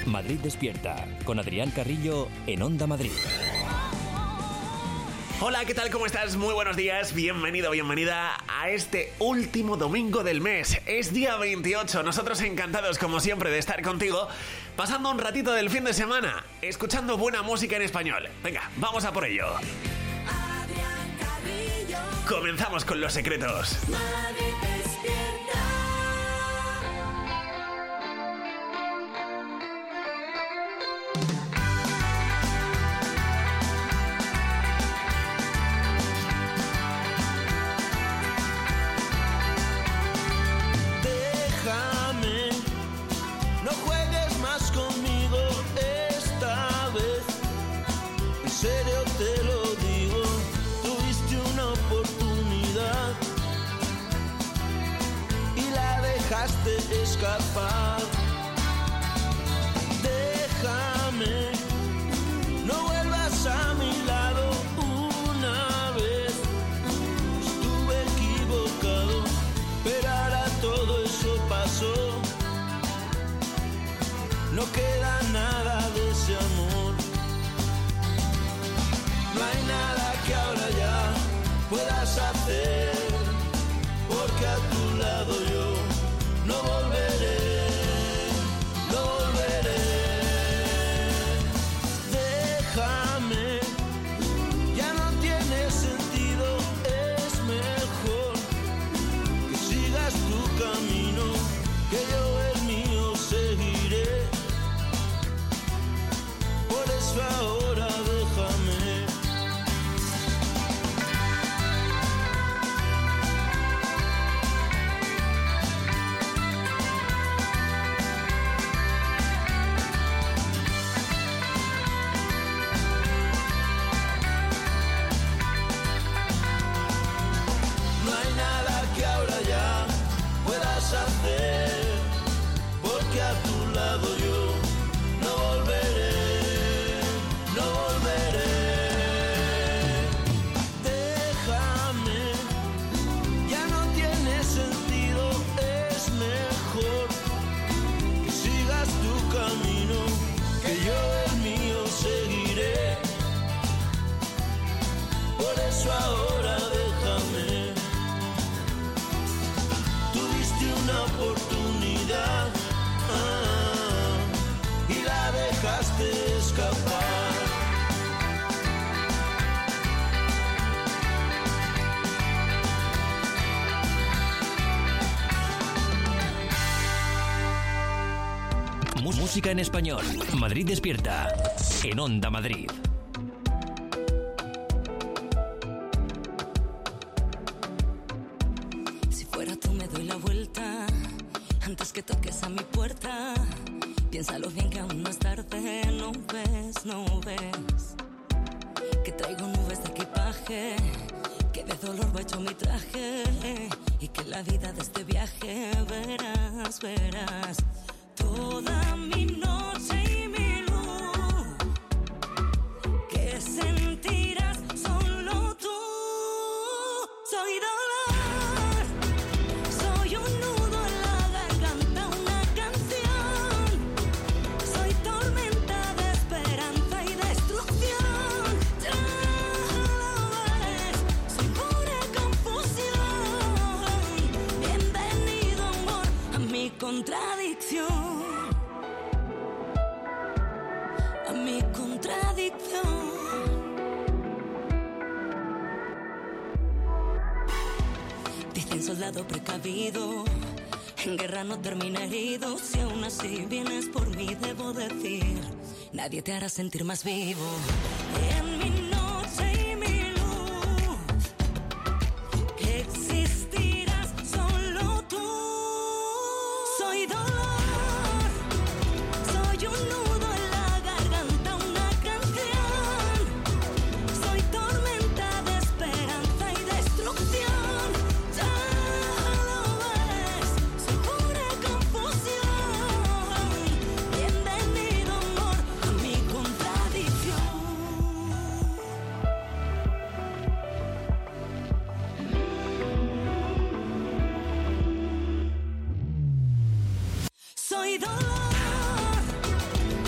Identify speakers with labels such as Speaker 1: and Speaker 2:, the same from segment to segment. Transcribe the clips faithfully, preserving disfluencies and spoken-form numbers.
Speaker 1: Madrid Despierta, con Adrián Carrillo en Onda Madrid.
Speaker 2: Hola, ¿qué tal? ¿Cómo estás? Muy buenos días, bienvenido, bienvenida a este último domingo del mes. Es día veintiocho, nosotros encantados como siempre de estar contigo, pasando un ratito del fin de semana, escuchando buena música en español. Venga, vamos a por ello.
Speaker 3: Adrián Carrillo.
Speaker 2: Comenzamos con Los Secretos.
Speaker 3: Madrid Despierta.
Speaker 4: No juegues más conmigo esta vez, en serio te lo digo, tuviste una oportunidad y la dejaste escapar. Déjame, no vuelvas a mi lado una vez, estuve equivocado, pero ahora todo eso pasó. No queda nada de ese amor. No hay nada que ahora ya puedas hacer, porque a tu lado yo no volveré, no volveré. Déjame, ya no tiene sentido, es mejor que sigas tu camino, que yo el mío seguiré. Ahora déjame. No hay nada que ahora ya puedas hacer, porque a tu lado yo no volveré. No volveré, déjame, ya no tiene sentido, es mejor que sigas tu camino, que yo el mío seguiré, por eso ahora déjame. Tuviste una oportunidad, ah, y la dejaste escapar.
Speaker 1: Música en español. Madrid Despierta en Onda Madrid.
Speaker 5: Si fuera tú me doy la vuelta antes que toques a mi puerta. Piénsalo bien que aún no es tarde. No ves, no ves que traigo nubes de equipaje, que de dolor va hecho mi traje, y que la vida de este viaje verás, verás. Toda mi noche y mi luz, que sentirás solo tú. Soy dolor, soy un nudo en la garganta, una canción. Soy tormenta de esperanza y destrucción. Ya lo ves, soy pura confusión. Bienvenido, amor, a mi contradicción. Dicen soldado precavido, en guerra no termina herido. Si aún así vienes por mí, debo decir, nadie te hará sentir más vivo. En mi noche y mi luz, que existirás solo tú. Soy dolor, soy un nudo en la garganta, una canción. Soy tormenta de esperanza y destrucción. Ya lo ves, soy pura confusión. Bienvenido, amor, a mi contradicción. Soy dolor,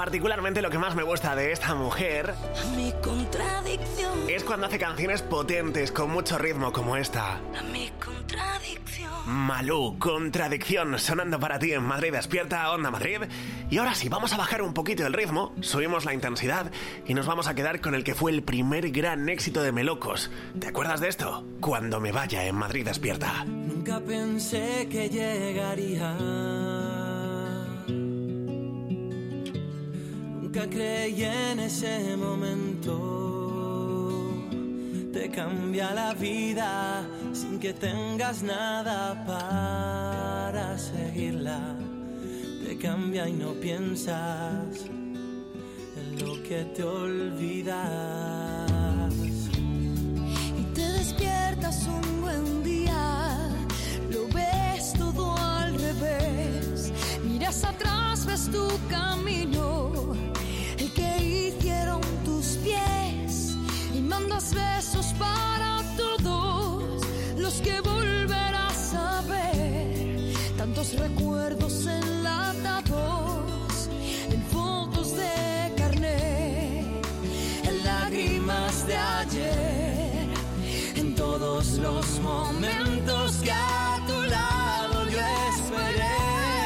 Speaker 2: particularmente lo que más me gusta de esta mujer
Speaker 5: A mi contradicción,
Speaker 2: es cuando hace canciones potentes con mucho ritmo como esta.
Speaker 5: a mi contradicción.
Speaker 2: Malú, Contradicción, sonando para ti en Madrid Despierta, Onda Madrid. Y ahora sí, vamos a bajar un poquito el ritmo, subimos la intensidad y nos vamos a quedar con el que fue el primer gran éxito de Melocos. ¿Te acuerdas de esto? Cuando me vaya en Madrid Despierta.
Speaker 4: Nunca pensé que llegaría. Nunca creí en ese momento. Te cambia la vida sin que tengas nada para seguirla. Te cambia y no piensas en lo que te olvidas.
Speaker 5: Y te despiertas un buen día, lo ves todo al revés. Miras atrás, ves tu camino, el que hicieron tus pies. Y mandas besos para todos los que volverás a ver. Tantos recuerdos enlatados en fotos de carnet, en lágrimas de ayer, en todos los momentos que a tu lado yo esperé.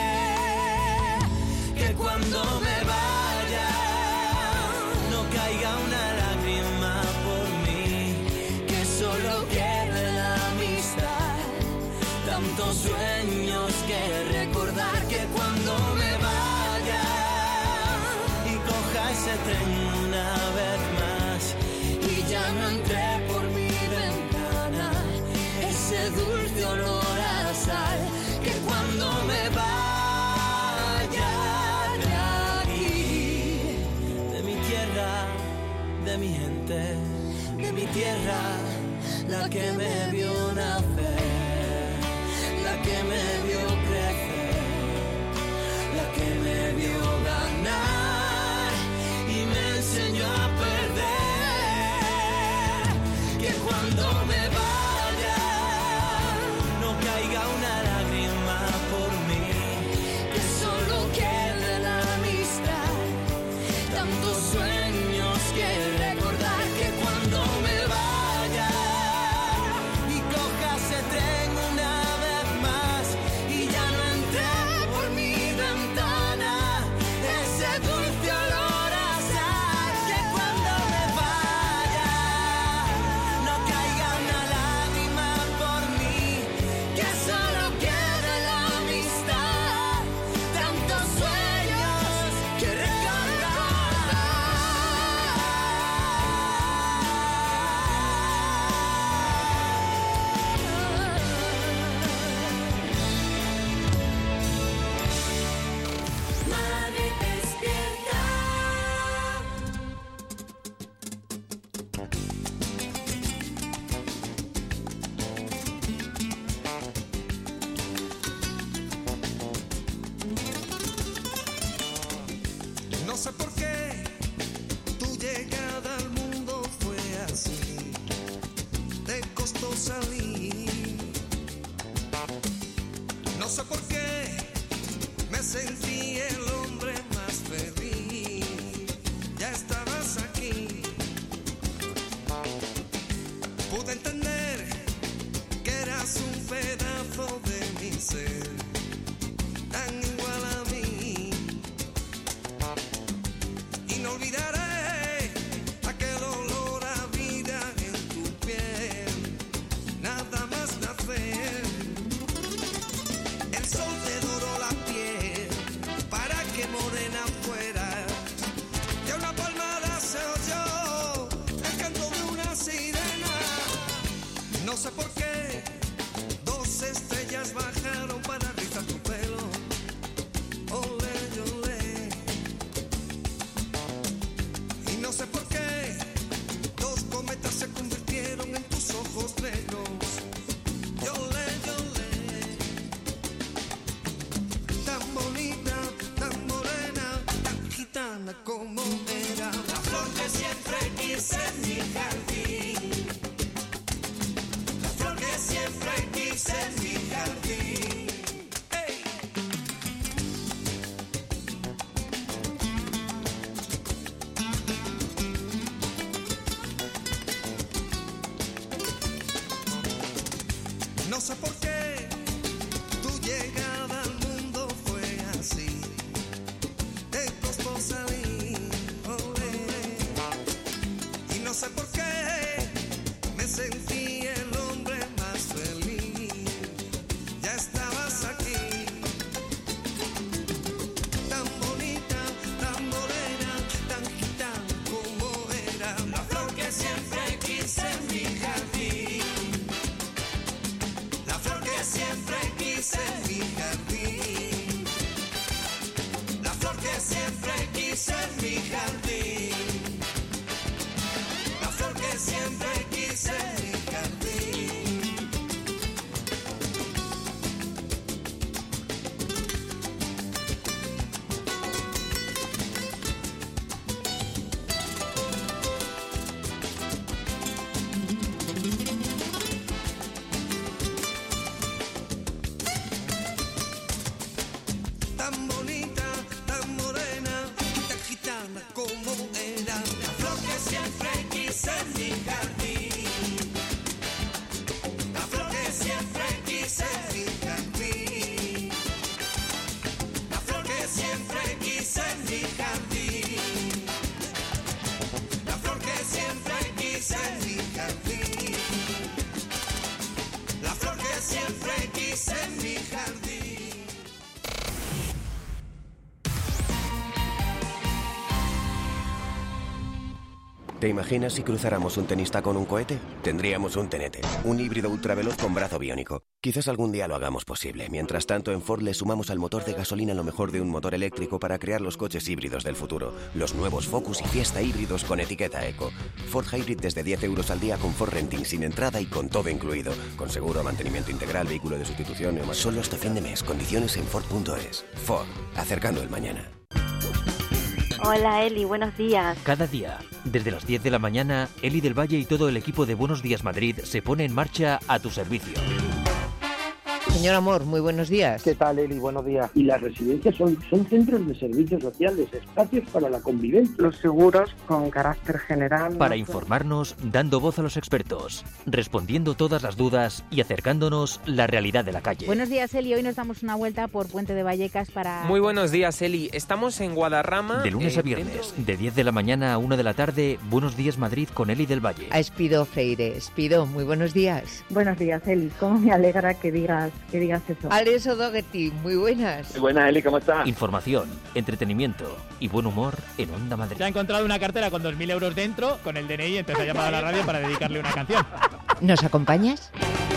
Speaker 5: Que cuando me vaya no caiga una lágrima por mí, que solo quede la amistad, tantos sueños que recordar. Que cuando me vaya y coja ese tren una vez más y ya no entré por mi ventana, ese dulce olor a sal. Que cuando me vaya de aquí, de mi tierra, de mi gente, de mi tierra, la que me vio nacer, la que me vio crecer, la que me vio ganar y me enseñó a perder. Que cuando me vaya no caiga una lágrima por mí, que solo quede la amistad, tantos sueños que recordar. Que cuando me vaya y coja ese tren una vez más y ya no entré por mi ventana, ese dulce olor a sal. Que cuando me vaya no caiga una lágrima por mí, que solo quede la amistad, tantos sueños que
Speaker 3: Madrid Despierta.
Speaker 6: No sé por qué tu llegada al mundo fue así, te costó salir. No sé por qué me sentí el hombre más feliz. Ya estabas aquí, pude entender que eras un pedazo de mi ser, tan igual a mí. Y no olvidaré aquel olor a vida en tu piel, nada más nacer. El sol te doró la piel no sé por qué tu llegada al mundo fue así. Te costó salir, olé. Y no sé por qué me sentí el hombre más feliz. Ya estabas aquí. Tan bonita, tan morena, tan gitana como era. La flor que siempre quise en mi jardín. La flor que siempre quise en mi jardín. La flor que siempre quise en mi jardín. La flor que siempre quise en mi jardín. Tan bonita, tan morena, tan gitana como era. La flor que siempre quise en mi jardín. La flor que siempre quise en mi jardín. La flor que siempre quise en mi jardín. La flor que siempre quise en mi jardín. La flor que siempre quise en mi jardín.
Speaker 7: ¿Te imaginas si cruzáramos un tenista con un cohete? Tendríamos un tenete, un híbrido ultraveloz con brazo biónico. Quizás algún día lo hagamos posible. Mientras tanto, en Ford le sumamos al motor de gasolina lo mejor de un motor eléctrico para crear los coches híbridos del futuro. Los nuevos Focus y Fiesta híbridos con etiqueta Eco. Ford Hybrid desde diez euros al día con Ford Renting sin entrada y con todo incluido. Con seguro, mantenimiento integral, vehículo de sustitución y más. Solo hasta fin de mes. Condiciones en Ford punto es. Ford. Acercando el mañana.
Speaker 8: Hola Eli, buenos días.
Speaker 1: Cada día, desde las diez de la mañana, Eli del Valle y todo el equipo de Buenos Días Madrid se pone en marcha a tu servicio.
Speaker 9: Señor Amor, muy buenos días.
Speaker 10: ¿Qué tal, Eli? Buenos días. Y las residencias son, son centros de servicios sociales, espacios para la convivencia.
Speaker 8: Los seguros con carácter general.
Speaker 1: Para informarnos, dando voz a los expertos, respondiendo todas las dudas y acercándonos la realidad de la calle.
Speaker 11: Buenos días, Eli. Hoy nos damos una vuelta por Puente de Vallecas para...
Speaker 12: Muy buenos días, Eli. Estamos en Guadarrama.
Speaker 1: De lunes
Speaker 12: eh,
Speaker 1: a viernes,
Speaker 12: dentro...
Speaker 1: de diez de la mañana a una de la tarde, Buenos Días Madrid con Eli del Valle.
Speaker 9: A Espido Freire. Espido, muy buenos días.
Speaker 8: Buenos días, Eli. Cómo me alegra que digas, que digas eso.
Speaker 9: Alex O'Dougherty, muy buenas.
Speaker 10: Muy buenas, Eli, ¿cómo estás?
Speaker 1: Información, entretenimiento y buen humor en Onda Madrid.
Speaker 13: Se ha encontrado una cartera con dos mil euros dentro, con el D N I, entonces ha llamado a la radio para dedicarle una canción.
Speaker 9: ¿Nos acompañas?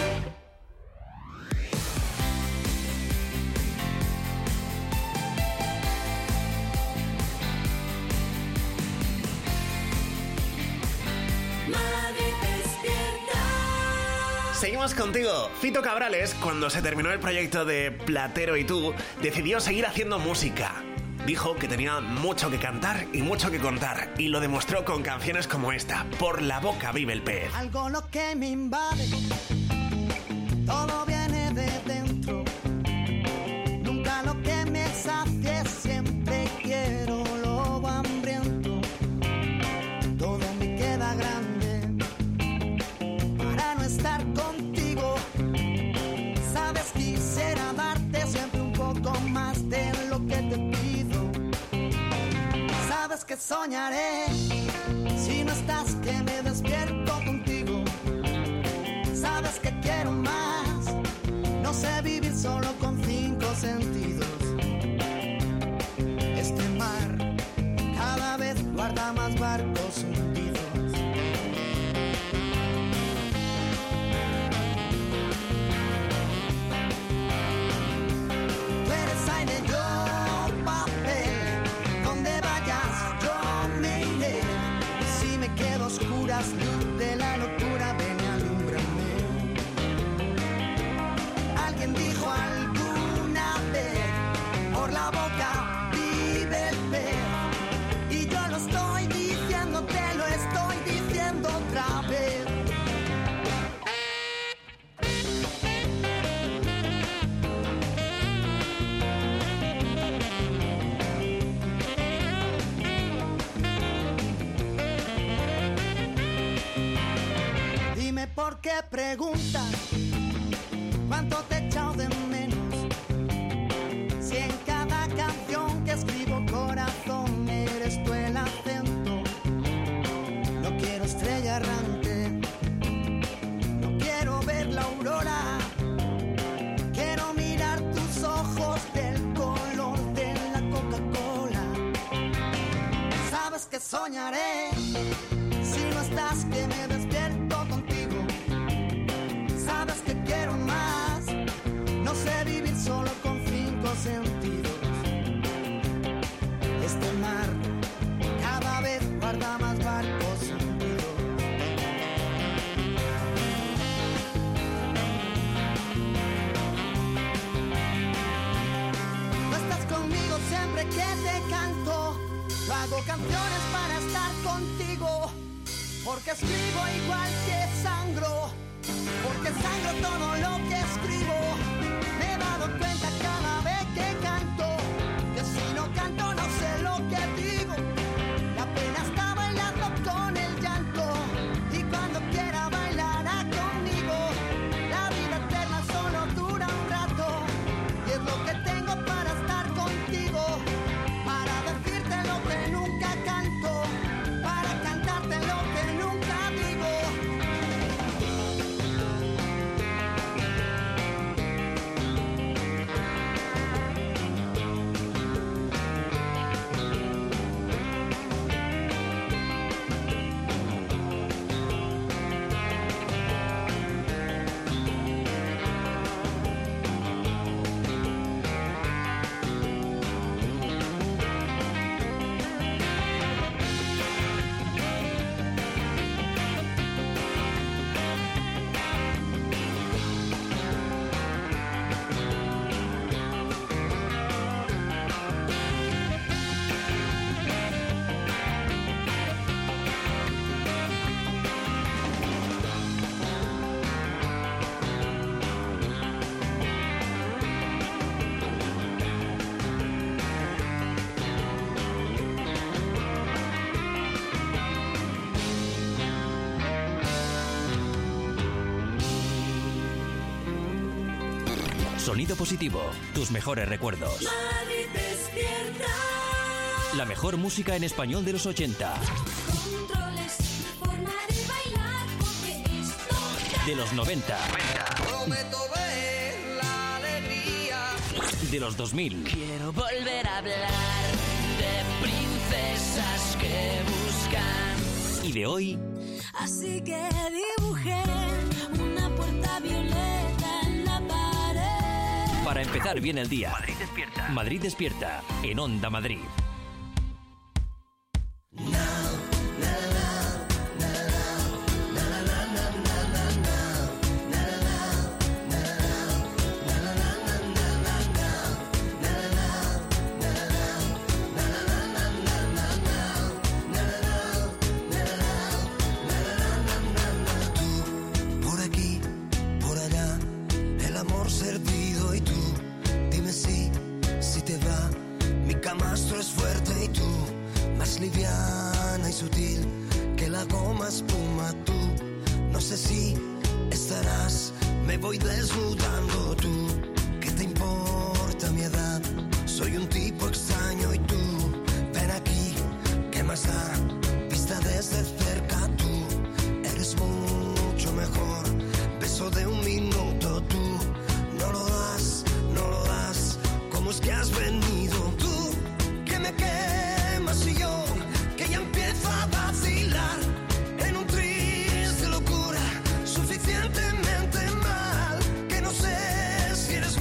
Speaker 2: Seguimos contigo. Fito Cabrales, cuando se terminó el proyecto de Platero y tú, decidió seguir haciendo música. Dijo que tenía mucho que cantar y mucho que contar, y lo demostró con canciones como esta, Por la boca vive el pez.
Speaker 4: Algo lo que me invade, todo viene de dentro. Nunca lo que me sacie, siempre quiero lobo hambriento. Todo me queda grande para no estar contigo. Sabes, quisiera darte siempre un poco más de lo que te pido. Sabes que soñaré si no estás, que me despierto contigo. Sabes que quiero más, no sé vivir solo con cinco sentidos. Este mar cada vez guarda más barcos hundidos. Tú eres aire, yo papel, donde vayas yo me iré. Y si me quedo a oscuras, luz de la locura, ven y alúmbrame. Alguien dijo alguna vez, por la boca vive el pez. Y yo lo estoy diciendo, te lo estoy diciendo otra vez. Dime por qué preguntas cuánto te he echado de menos. Si en cada canción que escribo, corazón, eres tú el acento. No quiero estrella errante, no quiero ver la aurora. Quiero mirar tus ojos del color de la Coca-Cola. Sabes que soñaré si no estás, que me despierto contigo. Sabes que quiero más, no sé vivir solo con cinco sentidos. Este mar cada vez guarda más barcos hundidos. No estás conmigo siempre que te canto. Yo hago canciones para estar contigo. Porque escribo igual que sangro. Porque sangro todo lo que escribo. Me he dado cuenta cada vez que canto que si no canto no sé lo que digo. La pena está bailando con el llanto. Y cuando quiera bailará conmigo. La vida eterna solo dura un rato. Y es lo que tengo para estar contigo. Para decirte lo que nunca canto. Para cantarte lo que nunca digo.
Speaker 1: Sonido Positivo, tus mejores recuerdos.
Speaker 3: Madrid despierta.
Speaker 1: La mejor música en español de los ochenta.
Speaker 3: Controles, forma de bailar, porque esto
Speaker 1: De los noventa.
Speaker 6: Prometo ver la alegría.
Speaker 1: De los dos mil.
Speaker 5: Quiero volver a hablar de princesas que buscan.
Speaker 1: Y de hoy.
Speaker 5: Así que dibujé una puerta violeta en la pared.
Speaker 1: Para empezar bien el día. Madrid despierta. Madrid despierta. En Onda Madrid.
Speaker 6: Por aquí, por allá, el amor servido y tú, dime si, si te va. Mi camastro es fuerte y tú, más liviana y sutil que la goma espuma tú. No sé si estarás, me voy desnudando tú. ¿Qué te importa mi edad? Soy un tipo extraño y tú, ven aquí, ¿qué más da? Vista desde cerca tú, eres mucho mejor. Beso de un minuto tú, no lo das, no lo das. ¿Cómo es que has venido tú? Que me quemas y yo, que ya empiezo a vacilar en un triste locura, suficientemente mal, que no sé si eres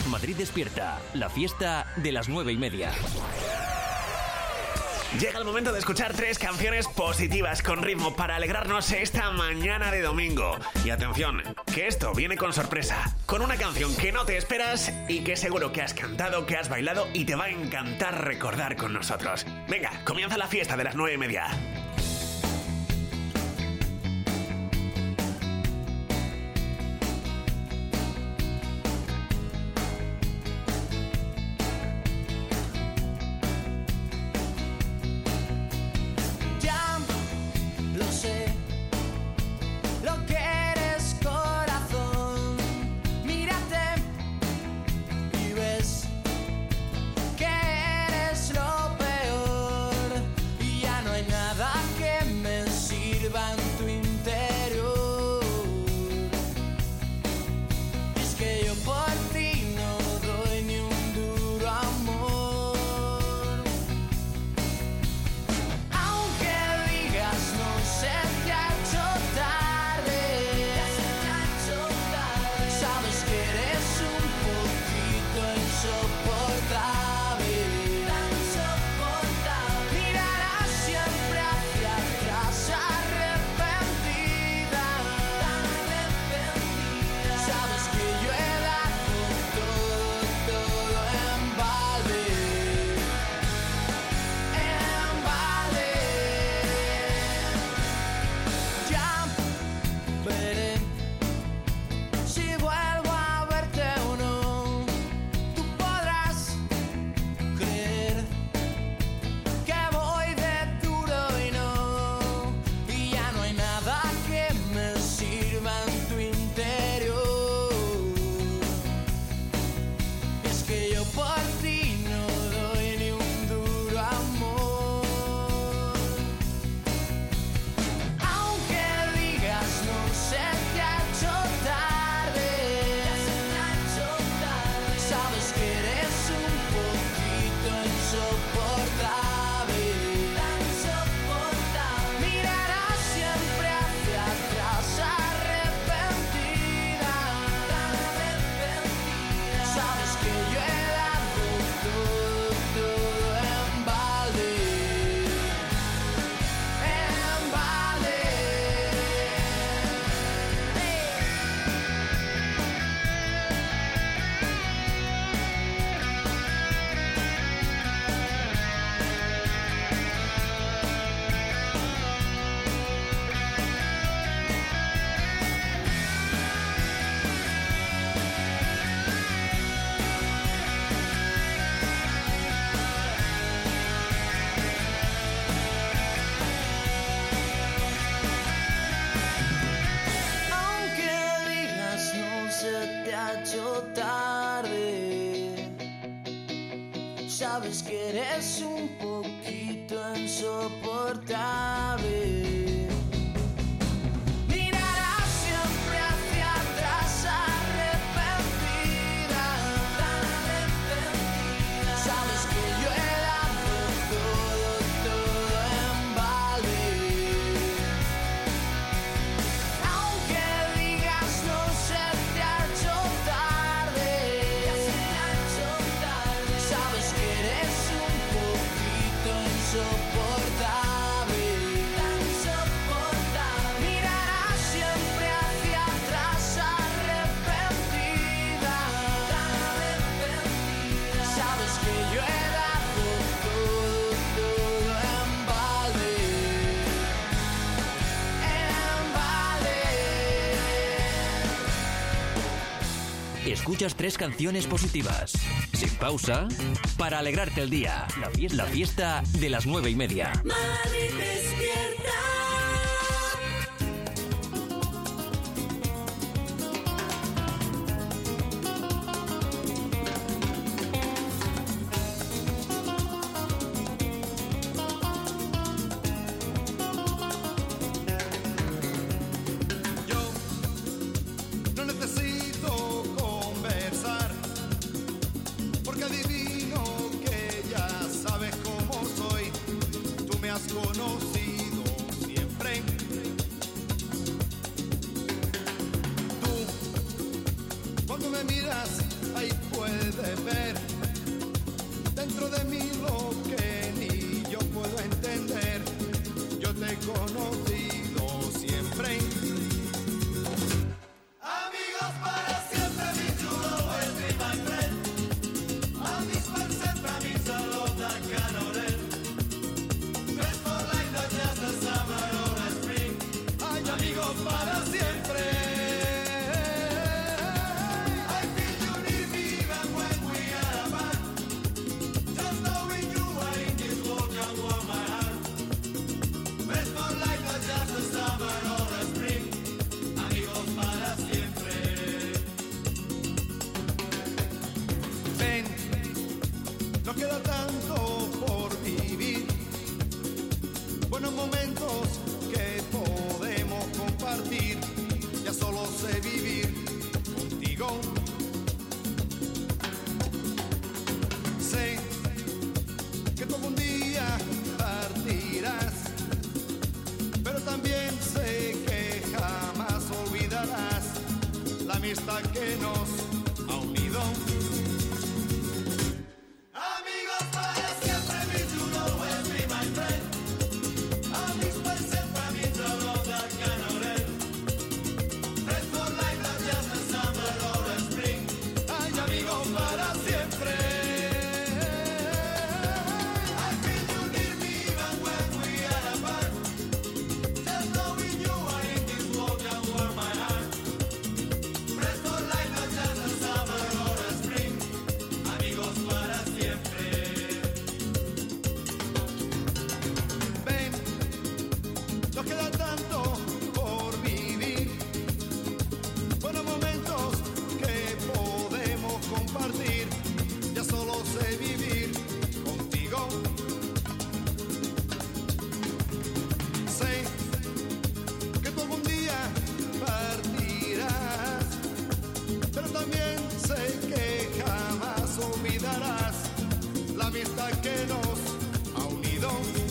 Speaker 1: Madrid Despierta, la fiesta de las nueve y media.
Speaker 2: Llega el momento de escuchar tres canciones positivas con ritmo para alegrarnos esta mañana de domingo. Y atención, que esto viene con sorpresa, con una canción que no te esperas y que seguro que has cantado, que has bailado y te va a encantar recordar con nosotros. Venga, comienza la fiesta de las nueve y media.
Speaker 14: Sabes que eres un poquito insoportable. Mirarás siempre hacia atrás arrepentida, arrepentida. Sabes que yo he dado todo, todo en balde. Aunque digas no se te ha hecho tarde, ya se te ha hecho tarde. Sabes que eres un poquito insoportable, tan insoportable. Mirarás siempre hacia atrás arrepentida, arrepentida. Sabes que yo he dado todo, todo en balde, en balde.
Speaker 1: Escuchas tres canciones positivas, sin pausa, para alegrarte el día. La fiesta, la fiesta de las nueve y media.
Speaker 3: Madrid despierta.
Speaker 6: No necesito conversar, porque adivino que ya sabes cómo soy. Tú me has conocido siempre. Tú, cuando me miras, ahí puedes
Speaker 15: Nos queda tanto por vivir, buenos momentos que podemos compartir. Ya solo sé vivir contigo. Sé que tú algún día partirás, pero también sé que jamás olvidarás la amistad que nos ha unido. Amigos para siempre, means you'll always be my friend. Amigos para siempre, means I love that cannot end. Friends for life, not just a summer or a spring. Ay, amigos para siempre. I feel you near me even when we are apart. Just knowing you are in this world can warm my heart. Friends for life, not just a summer or a spring. Amigos para siempre. Ven, nos queda tanto por vivir. Buenos momentos que podemos compartir. Ya solo sé vivir contigo. Sé que tú algún día partirás, pero también sé que jamás olvidarás la amistad que nos ha unido.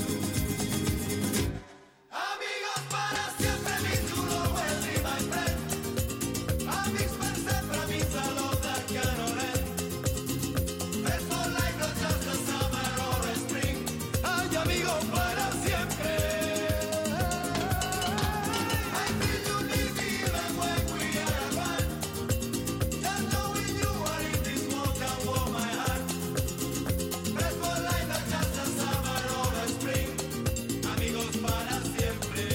Speaker 15: Amigos para siempre, means you'll always be my friend. Amigos para siempre, means I love that cannot end. Friends for life, not just a summer or a spring. Ay, amigos para siempre. I feel you near me even when we are apart. Just knowing you are in this world can warm my heart. Friends for life, not just a summer or a spring. Amigos para siempre.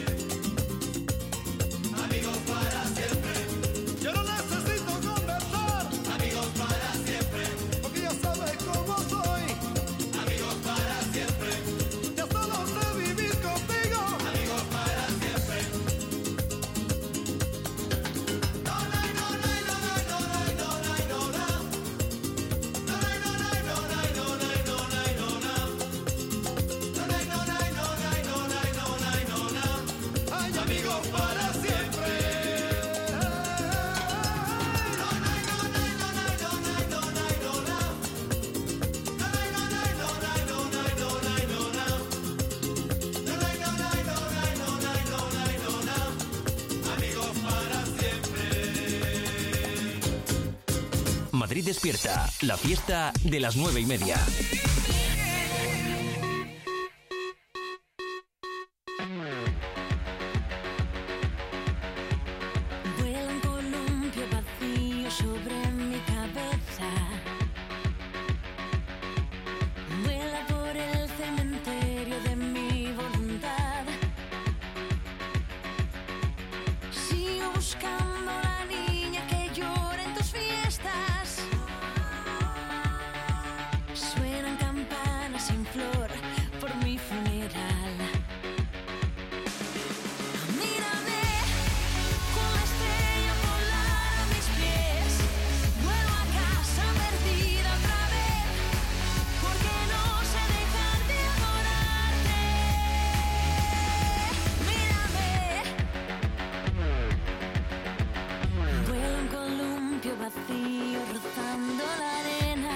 Speaker 15: Amigos para siempre. Yo no necesito conversar. Amigos para siempre. Porque ya sabes cómo soy. Amigos para siempre. Ya solo sé vivir contigo. Amigos para siempre. No, no, no, no, no, no, no, no, no, no, no. No, no, no, no, no, no, no, no, no, no, no, no. No, no, no, no, no, no, no, no, no, no. Ay, amigos para siempre. No, no, no, no, no, no, no, no, no, no, no. No, no, no, no, no, no, no, no, no, no, no. No, no, no, no, no, no, no, no, no, no. Amigos para siempre.
Speaker 1: Madrid despierta, la fiesta de las nueve y media.
Speaker 5: Vuela un columpio vacío sobre mi cabeza. Vuela por el cementerio de mi voluntad. Sigo buscando a la niña que llora en tus fiestas. Suenan campanas sin flor por mi funeral. Mírame con la estrella polar a mis pies. Vuelvo a casa perdida otra vez, porque no sé dejar de adorarte. Mírame. Vuela un columpio vacío rozando la arena.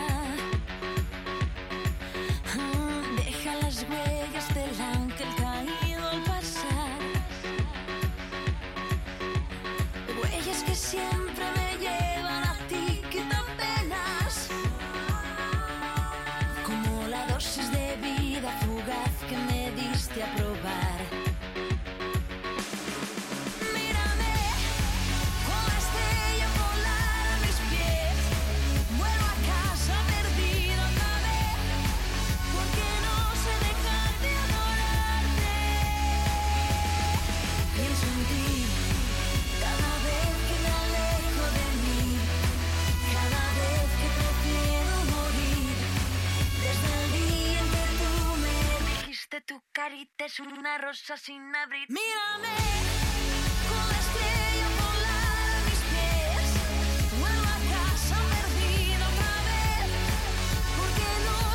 Speaker 5: Ah, deja las huellas del ángel caído al pasar. Huellas que siempre me llevan a ti, quitan penas. Como la dosis de vida fugaz que me diste a probar. Mírame con la estrella polar a mis pies. Vuelvo a casa perdida otra vez, porque no sé dejar de adorarte. Pienso en ti cada vez que me alejo de mí, cada vez que prefiero morir. Desde el día en que tú me dijiste tu carita es una rosa sin abrir. Mírame con la estrella polar a mis pies. Vuelvo a casa perdida otra vez, porque no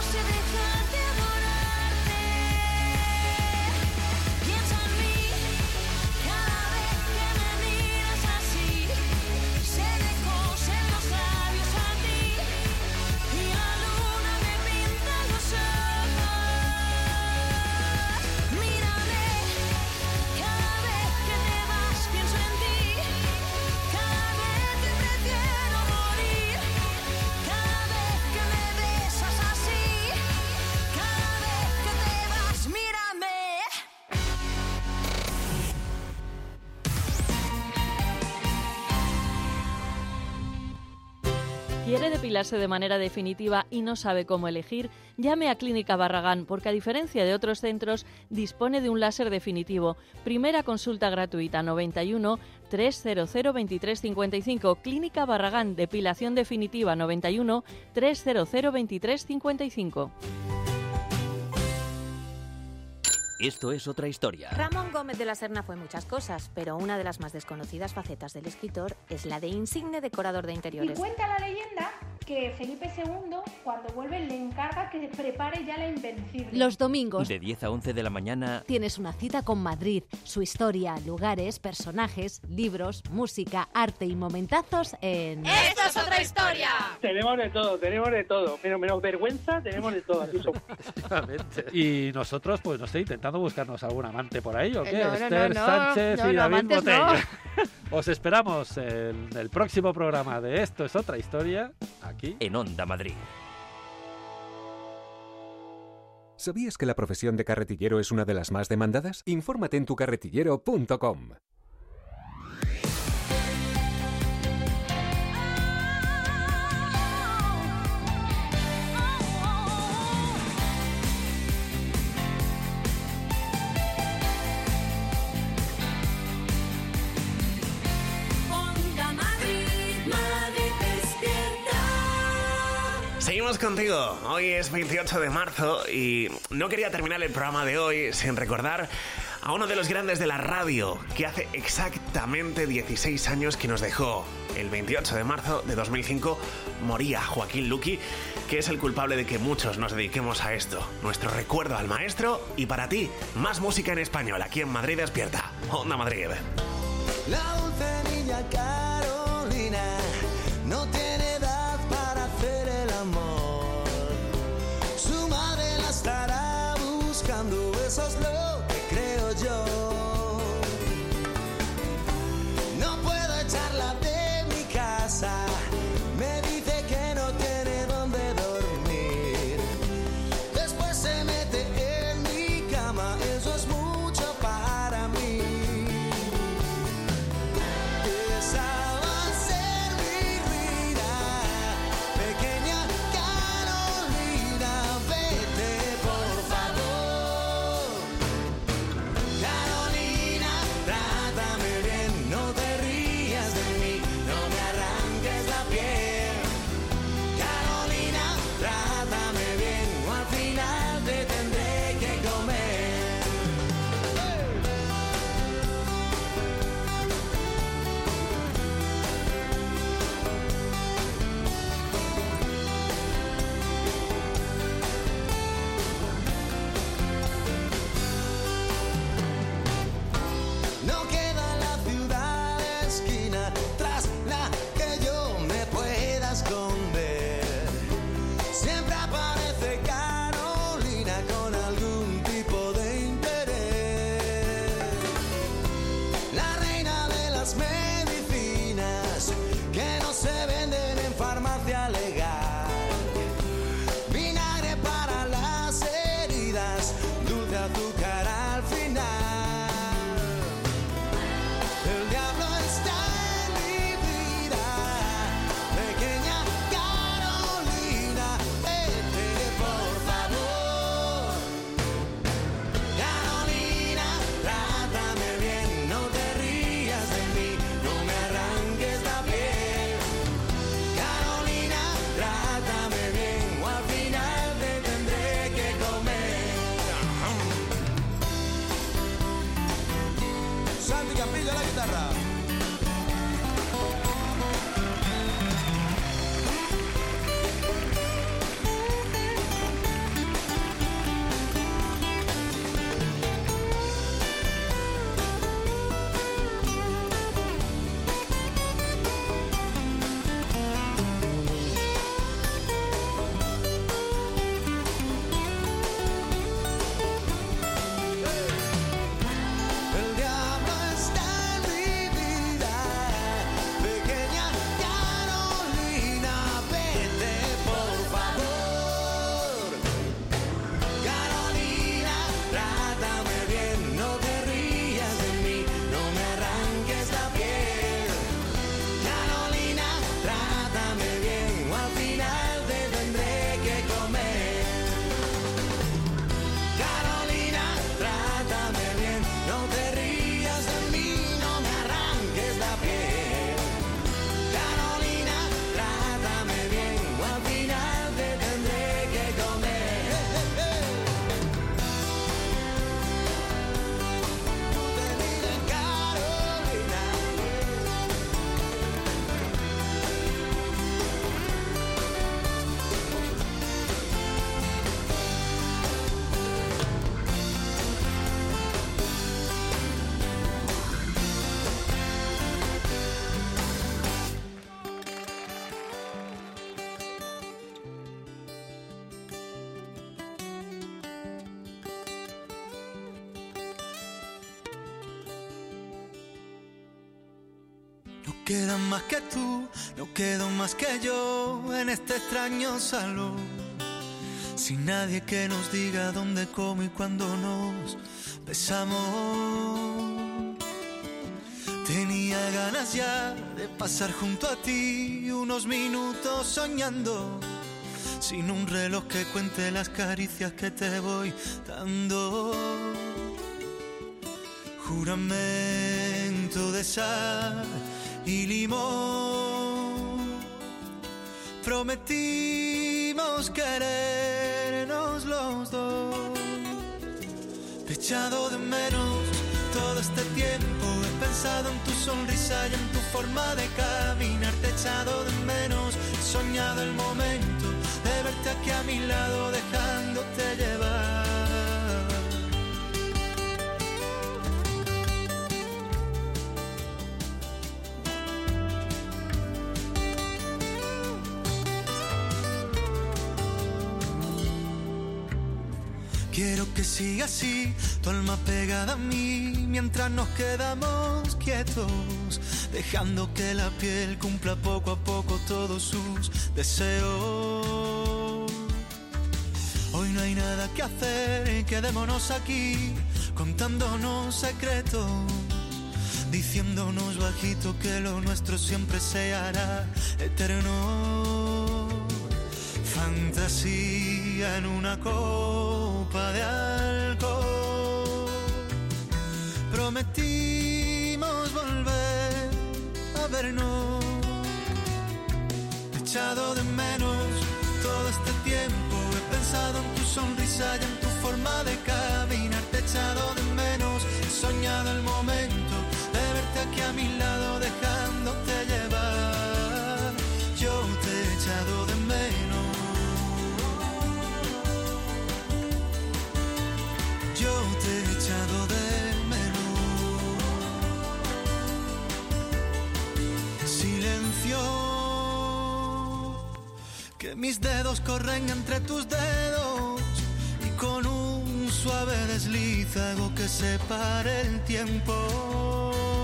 Speaker 16: ¿Quiere depilarse de manera definitiva y no sabe cómo elegir? Llame a Clínica Barragán, porque a diferencia de otros centros, dispone de un láser definitivo. Primera consulta gratuita, noventa y uno, trescientos veintitrés cincuenta y cinco. Clínica Barragán, depilación definitiva, noventa y uno, trescientos veintitrés cincuenta y cinco.
Speaker 1: Esto es otra historia.
Speaker 17: Ramón Gómez de la Serna fue muchas cosas, pero una de las más desconocidas facetas del escritor es la de insigne decorador de
Speaker 18: Y
Speaker 17: interiores.
Speaker 18: cuenta la leyenda que Felipe segundo, cuando vuelve, le encarga que prepare ya la Invencible.
Speaker 19: Los domingos
Speaker 1: De diez a once de la mañana,
Speaker 19: tienes una cita con Madrid, su historia, lugares, personajes, libros, música, arte y momentazos en...
Speaker 18: ¡Esto es otra historia!
Speaker 10: Tenemos de todo, tenemos de todo. Menos, menos vergüenza, tenemos de todo. Así somos.
Speaker 20: Efectivamente. Y nosotros, pues no sé, intentando buscarnos algún amante por ahí, ¿o qué?
Speaker 19: Eh, no, no,
Speaker 20: Esther
Speaker 19: no, no.
Speaker 20: Sánchez
Speaker 19: No,
Speaker 20: y
Speaker 19: no,
Speaker 20: David
Speaker 19: amantes
Speaker 20: Botello.
Speaker 19: no.
Speaker 20: Os esperamos en el próximo programa de Esto es otra historia, aquí
Speaker 1: en Onda Madrid.
Speaker 21: ¿Sabías que la profesión de carretillero es una de las más demandadas? Infórmate en tu carretillero punto com.
Speaker 3: Onda Madrid, Madrid despierta.
Speaker 2: Seguimos contigo. Hoy es veintiocho de marzo y no quería terminar el programa de hoy sin recordar a uno de los grandes de la radio que hace exactamente dieciséis años que nos dejó. El veintiocho de marzo de dos mil cinco moría Joaquín Luqui, que es el culpable de que muchos nos dediquemos a esto. Nuestro recuerdo al maestro y para ti, más música en español aquí en Madrid Despierta. Onda Madrid.
Speaker 6: La dulce niña Carolina no tiene edad para hacer el amor. Su madre la estará buscando, eso es lo que creo yo. No puedo echarla de mi casa, me dice que no tiene dónde dormir. Después se mete en mi cama, eso es mucho para mí. Esa quedan más que tú, no quedo más que yo en este extraño salón. Sin nadie que nos diga dónde, cómo y cuándo nos besamos. Tenía ganas ya de pasar junto a ti unos minutos soñando, sin un reloj que cuente las caricias que te voy dando. Juramento de sal y limón, prometimos querernos los dos. Te he echado de menos todo este tiempo, he pensado en tu sonrisa y en tu forma de caminar. Te he echado de menos, he soñado el momento de verte aquí a mi lado, dejándote llevar. Quiero que siga así, tu alma pegada a mí, mientras nos quedamos quietos, dejando que la piel cumpla poco a poco todos sus deseos. Hoy no hay nada que hacer, quedémonos aquí, contándonos secretos, diciéndonos bajito que lo nuestro siempre se hará eterno. Fantasía en una copa de alcohol, prometimos volver a vernos. Te he echado de menos todo este tiempo, he pensado en tu sonrisa y en tu forma de caminar. Te he echado de menos, he soñado el momento de verte aquí a mi lado, dejándote llevar. Yo te he echado de menos, yo te he echado de menos. Silencio, que mis dedos corren entre tus dedos y con un suave desliz hago que se pare el tiempo.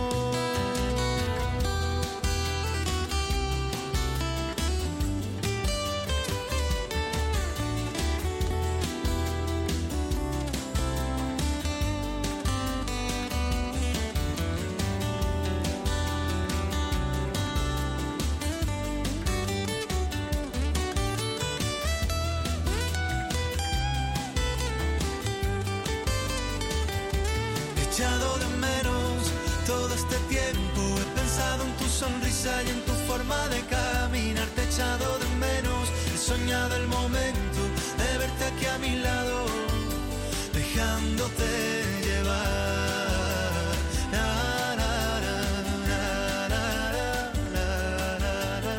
Speaker 6: Sonrisa y en tu forma de caminar. Te he echado de menos, he soñado el momento de verte aquí a mi lado, dejándote llevar. La, la, la, la, la, la, la, la.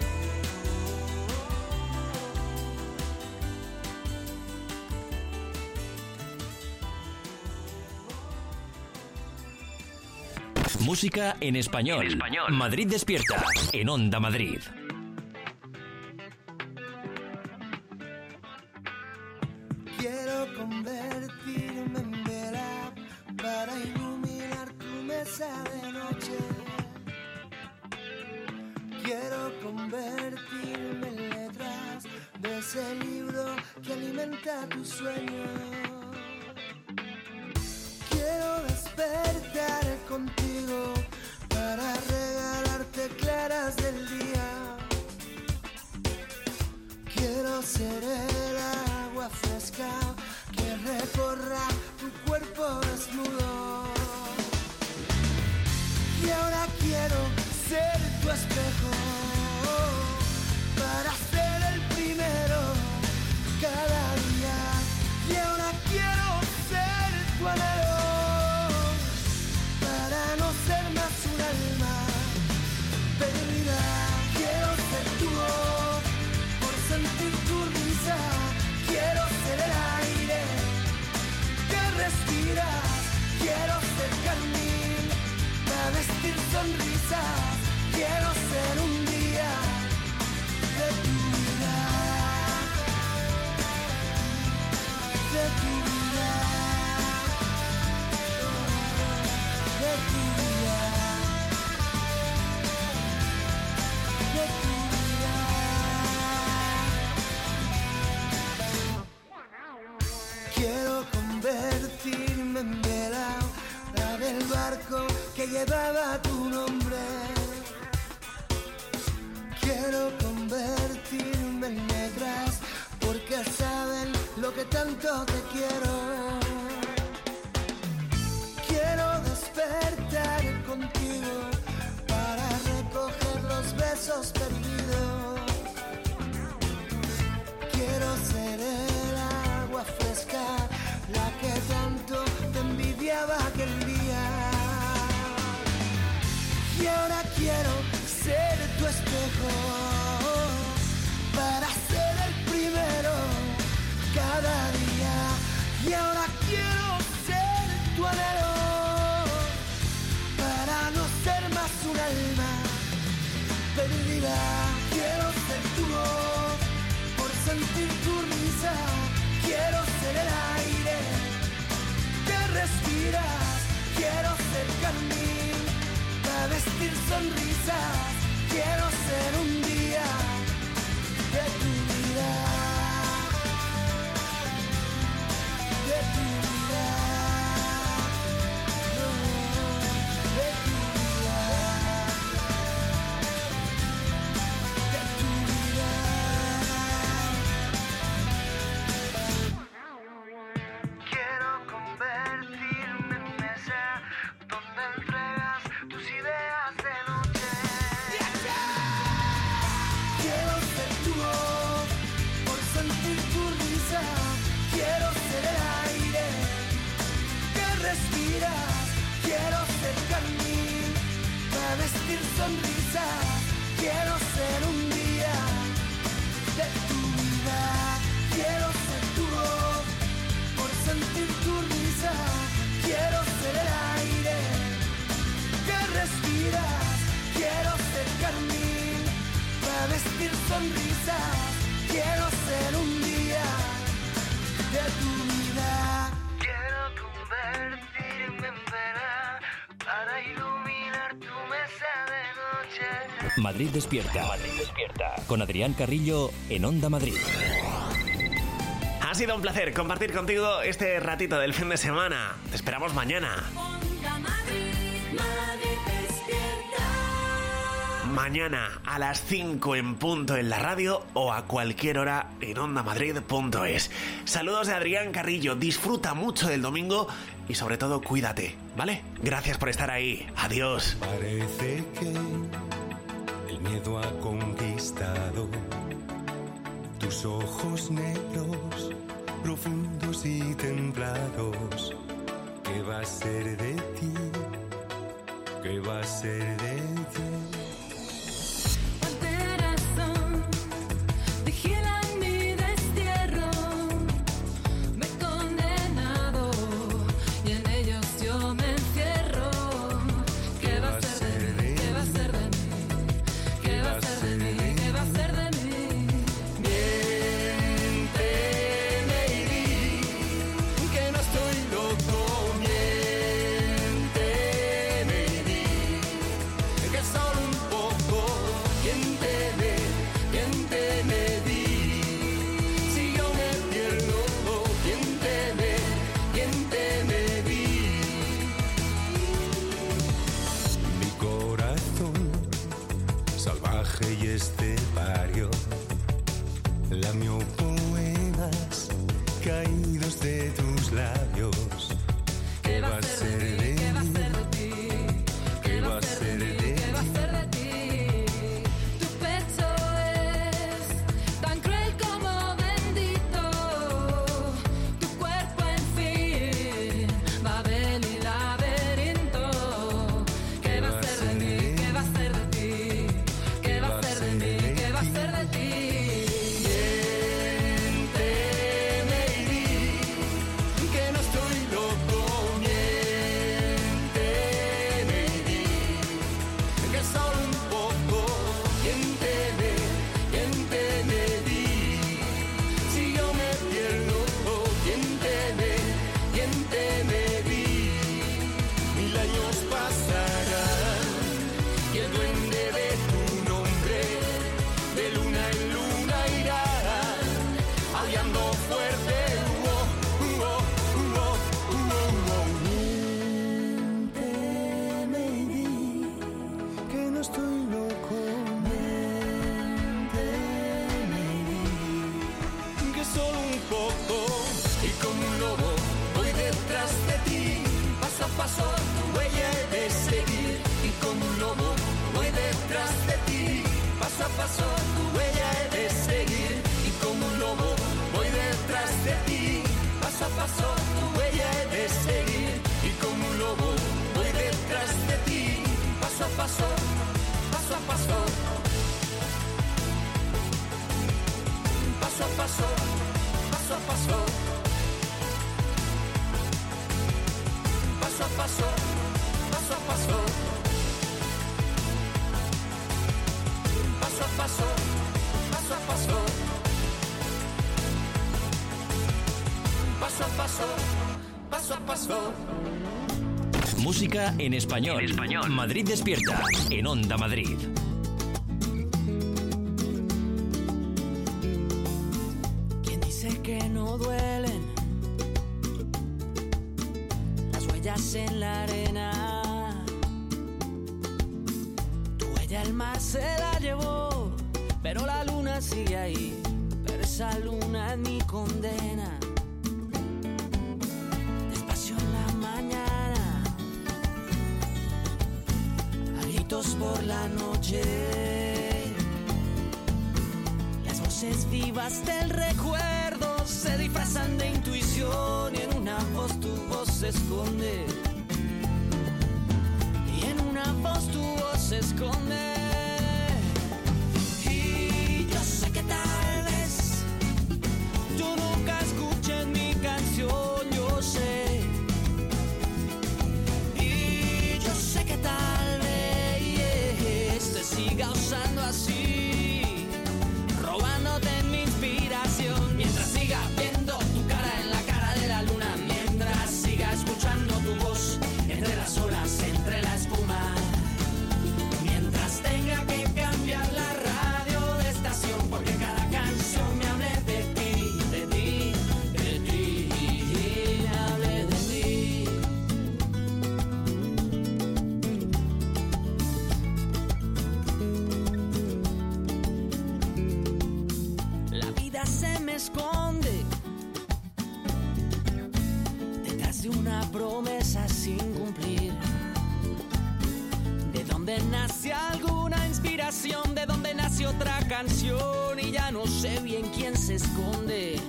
Speaker 1: Música en español. en español. Madrid despierta en Onda Madrid.
Speaker 6: Quiero convertirme en vela para iluminar tu mesa de noche. Quiero convertirme en letras de ese libro que alimenta tu sueño. Quiero despertar contigo para regalarte claras del día. Quiero ser el agua fresca que recorra tu cuerpo desnudo. Y ahora quiero ser tu espejo para ser el primero cada día. Y ahora quiero ser tu anhelo para no ser más un alma perdida. Quiero ser tu voz por sentir tu risa. Quiero ser el aire que respiras. Quiero ser carmín para vestir sonrisas. Quiero ser un día de tu vida, de tu vida, de tu vida.
Speaker 4: cuánto te quiero. Quiero despertar contigo para recoger los besos perdidos. Quiero ser el agua fresca, la que tanto te envidiaba aquel día. Y ahora quiero ser tu espejo para ser el primero cada día. Y ahora quiero ser tu anhelo para no ser más un alma perdida. Quiero ser tu voz por sentir tu risa. Quiero ser el aire que respiras. Quiero ser carmín para vestir sonrisas. Quiero ser un día de tu vida, de tu vida, no, de tu vida, de tu vida. Quiero convertirme en mesa donde entregas tus ideas de noche. Quiero ser tu voz por sentir tu risa. Quiero ser el aire que respiras. Quiero ser carmín para vestir sonrisas. Quiero ser un día de tu vida. Quiero ser tu voz por sentir tu risa. Quiero ser el aire que respiras. Quiero ser carmín para vestir sonrisas. Quiero ser un día de tu vida. Quiero convertirme en vela para iluminar tu mesa de noche.
Speaker 1: Madrid despierta. Madrid despierta. Con Adrián Carrillo en Onda Madrid.
Speaker 2: Ha sido un placer compartir contigo este ratito del fin de semana. Te esperamos mañana.
Speaker 3: Onda Madrid, Madrid despierta.
Speaker 2: Mañana a las cinco en punto en la radio o a cualquier hora en onda madrid punto es. Saludos de Adrián Carrillo. Disfruta mucho del domingo y sobre todo cuídate, ¿vale? Gracias por estar ahí. Adiós.
Speaker 7: Parece que el miedo ha conquistado tus ojos negros, profundos y templados. ¿Qué va a ser de ti? ¿Qué va a ser de ti?
Speaker 3: Alteración, vigila mi destierro. Me he condenado y en ellos yo me encierro. ¿Qué va a ser de mí? ¿Qué va a ser de mí? ¿Qué va a ser de mí? ¿Qué va a ser de mí? Miénteme y di que no estoy loco. Miénteme y di que solo un poco. Miénteme, miénteme, di si yo me pierdo. Miénteme, miénteme, di.
Speaker 7: Mi corazón salvaje y estepario lamió poemas caídos de tus labios.
Speaker 3: ¿Qué va a ser de mí? ¿Qué va a ser de ti?
Speaker 7: ¿Qué va a ser de ti?
Speaker 3: ¿Qué va a ser de ti? Tu pecho es tan cruel como bendito. Tu cuerpo, en fin, Babel y laberinto. ¿Qué va a ser de mí? ¿Qué va a ser de ti? ¿Qué va a ser de mí? ¿Qué va a ser de ti? Miénteme y di que no estoy loco. Miénteme
Speaker 6: y como un lobo voy detrás de ti. Paso a paso tu huella he de seguir y como un lobo voy detrás de ti. Paso a paso tu huella he de seguir y como un lobo voy detrás de ti. Paso a paso tu huella he de seguir y como un lobo voy detrás de ti. Paso a paso, paso a paso, paso a paso, paso a paso, paso a paso, paso a paso, paso a paso, paso a paso, paso a paso, paso a paso.
Speaker 1: Música en español. En español. Madrid despierta. En Onda Madrid.
Speaker 6: ¿Quién dice que no duelen las huellas en la arena? Tu huella el mar se la llevó, pero la luna sigue ahí. Pero esa luna es mi condena. Despacio en la mañana, a gritos por la noche, las voces vivas del recuerdo se disfrazan de intuición y en una voz tu voz se esconde. Y en una voz tu voz se esconde. Y yo sé que tal vez tú nunca escuches mi canción, yo sé. Y yo sé que tal vez te siga usando así, robándote mi inspiración, mientras siga viendo tu cara en la cara de la luna, mientras siga escuchando tu voz entre las olas, entre la espuma, mientras tenga que cambiar la radio de estación, porque cada canción me hable de ti, de ti, de ti, me hable de ti. La vida se me esconde detrás de una promesa sin cumplir. De donde nace alguna inspiración, de donde nace otra canción y ya no sé bien quién se esconde.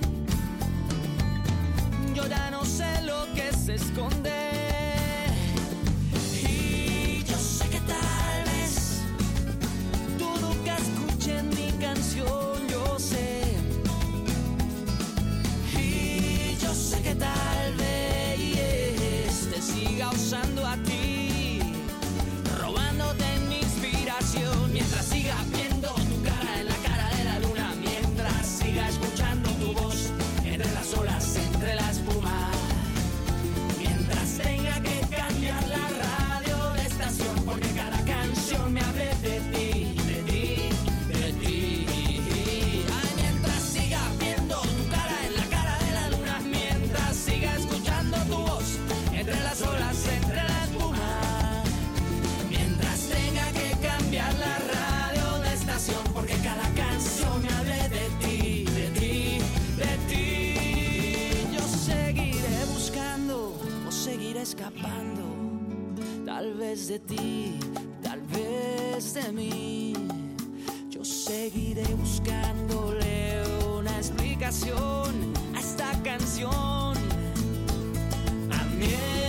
Speaker 6: Yo ya no sé lo que se esconde. Y yo sé que tal vez tú nunca escuches mi canción, yo sé. Y yo sé que tal vez te siga usando a ti, robándote mi inspiración, mientras siga viendo tu cara en la cara de la luna, mientras siga escuchando tu voz entre las olas, entre la espuma, mientras tenga que cambiar la radio de estación, porque cada canción me hable de ti, de ti, de ti. Ay, mientras siga viendo tu cara en la cara de la luna, mientras siga escuchando tu voz entre las olas, entre la espuma, mientras tenga que cambiar la radio de estación, porque cada canción me hable de ti, de ti, de ti. Yo seguiré buscando o seguiré escapando, tal vez de ti, tal vez de mí. Yo seguiré buscándole una explicación a esta canción, a mí.